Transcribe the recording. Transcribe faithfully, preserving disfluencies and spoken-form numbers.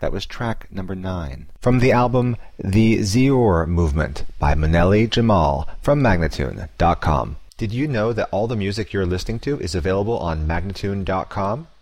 That was track number nine. From the album The Zior Movement by Maneli Jamal from Magnatune dot com. Did you know that all the music you're listening to is available on Magnatune dot com?